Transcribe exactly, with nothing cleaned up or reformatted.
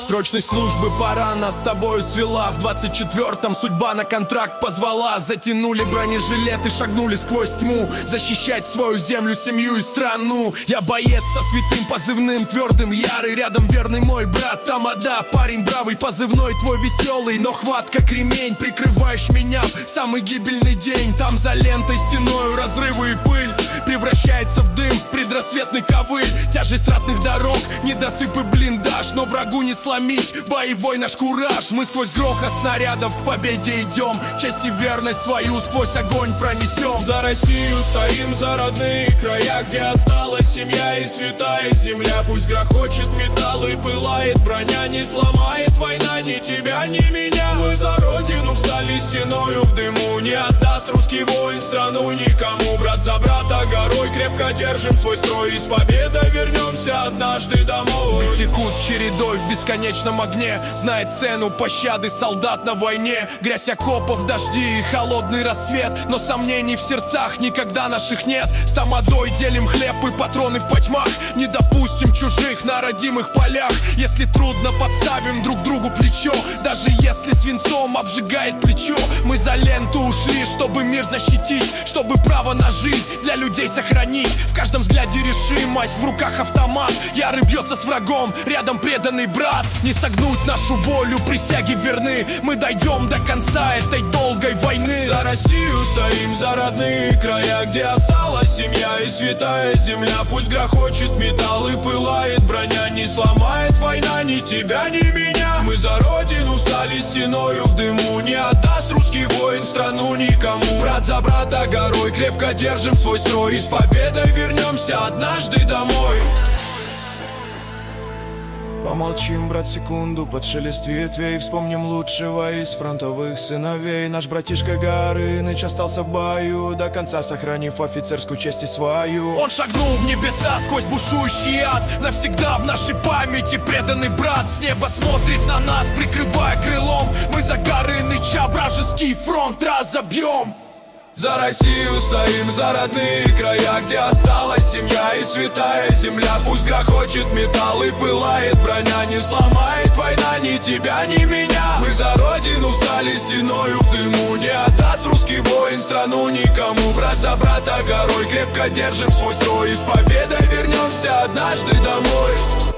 Срочной службы пора нас с тобою свела. В двадцать четвёртом судьба на контракт позвала. Затянули бронежилет и шагнули сквозь тьму, защищать свою землю, семью и страну. Я боец со святым позывным, твердым, ярый. Рядом верный мой брат Тамада, парень бравый, позывной твой веселый, но хват как ремень. Прикрываешь меня в самый гибельный день. Там за лентой стеною разрывы и пыль превращается в дым, предрассветный ковыль. Тяжесть ратных дорог, недосып и блиндаж, но врагу не сломить боевой наш кураж. Мы сквозь грохот снарядов к победе идем, честь и верность свою сквозь огонь пронесем. За Россию стоим, за родные края, где осталась семья и святая земля. Пусть грохочет металл и пылает броня, не сломает война ни тебя, ни меня. Мы за родину встали стеною в дыму, не отдаст русский воин страну никому. Брат за брата горой крепко держим свой строй, и с победой вернемся однажды домой. Текут чередой в бесконечном огне, знает цену пощады солдат на войне. Грязь окопов, дожди и холодный рассвет, но сомнений в сердцах никогда наших нет. С тамадой делим хлеб и патроны в потьмах, не допустим чужих на родимых полях. Если трудно, подставим друг другу плечо, даже если свинцом обжигает плечо. Мы за ленту ушли, чтобы мир защитить, чтобы право на жизнь для людей сохранить. В каждом взгляде решимость, в руках автомат. Ярый бьется с врагом, рядом преданный брат. Не согнуть нашу волю, присяги верны. Мы дойдем до конца этой долгой войны. За Россию стоим, за родные края, где осталась семья и святая земля. Пусть грохочет металл и пылает броня, не сломает война ни тебя, ни меня. Мы за родину встали стеною в дыму, не отдаст русский воин страну никому. Брат за брата горой крепко держим свой строй, и с победой вернемся однажды домой. Помолчим, брат, секунду под шелест ветвей, вспомним лучшего из фронтовых сыновей. Наш братишка Горыныч остался в бою, до конца сохранив офицерскую честь и свою. Он шагнул в небеса сквозь бушующий ад, навсегда в нашей памяти преданный брат. С неба смотрит на нас, прикрывая крылом. Мы за Горыныча вражеский фронт разобьем. За Россию стоим, за родные края, где осталась семья и святая земля. Пусть грохочет металл и пылает броня, не сломает война ни тебя, ни меня. Мы за родину встали стеною в дыму, не отдаст русский воин страну никому. Брат за брата горой крепко держим свой строй, и с победой вернемся однажды домой.